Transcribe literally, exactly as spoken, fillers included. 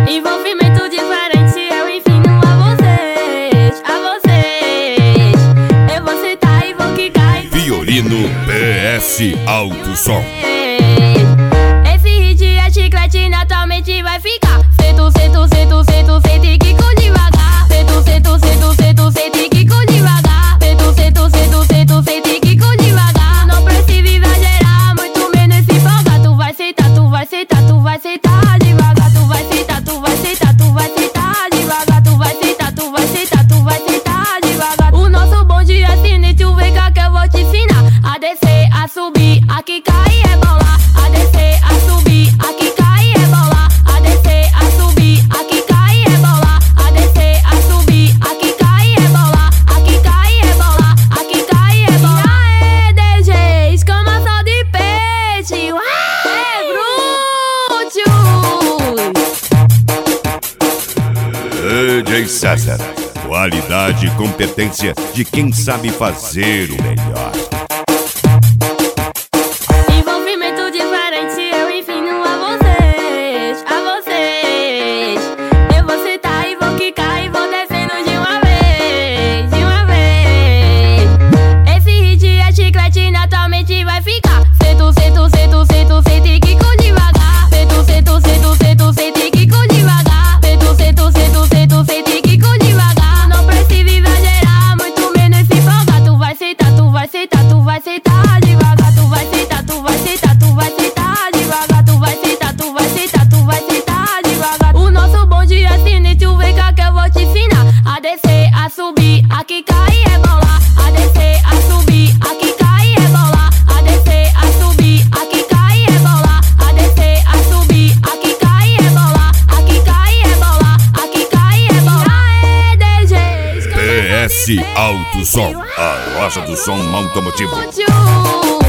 Envolvimento diferente, eu ensino a vocês, a vocês. Eu vou sentar e vou quicar e vou... Violino P S Alto Som. Esse hit é chiclete, naturalmente vai ficar. Sento, sento, sento, sento, sento e quico devagar. Sento, sento, sento, sento, sento e quico devagar. Sento, sento, sento, sento, sento e quico devagar. Não precisa exagerar, muito menos se empolgar. Tu vai sentar, tu vai sentar, tu vai sentar devagar. Tu vai sentar, tu vai sentar, tu vai sentar devagar. Tu vai sentar, tu vai sentar, tu vai sentar devagar. O nosso bonde é sinistro, vem cá que eu vou te ensinar a descer, a subir, a quicar e rebolar. A descer, a subir, a quicar e rebolar. A descer, a subir, a quicar e rebolar. A descer, a subir, a quicar e rebolar. A quicar e rebolar, a quicar e rebolar. Aê, D J, escamação de peixe. Ué, brutos. D J César. Qualidade e competência de quem sabe fazer o melhor. Envolvimento diferente, eu ensino a vocês, a vocês. Eu vou sentar e vou quicar e vou descendo de uma vez, de uma vez. Esse hit é chiclete, naturalmente vai ficar. Sento, sento, sento, sento, sento e quico devagar. Sento, sento, sento, sento, sento e quico devagar. Sento, sento, sento, sento, sento e quico devagar. Não precisa exagerar, muito menos se empolgar. Tu vai sentar, tu vai sentar, tu vai sentar devagar. Tu vai sentar, tu vai sentar, tu vai sentar devagar. Tu vai sentar, tu vai sentar, tu vai sentar devagar. O nosso bonde é sinistro, vem cá que eu vou te ensinar a descer, a subir, a quicar e rebolar. A descer, a subir, a quicar e rebolar. A descer, a subir, a quicar e rebolar. A descer, a subir, a quicar e rebolar. A quicar e rebolar, a quicar e rebolar. Aê, D J, P S Alto Som. A loja do som automotivo. Tchau.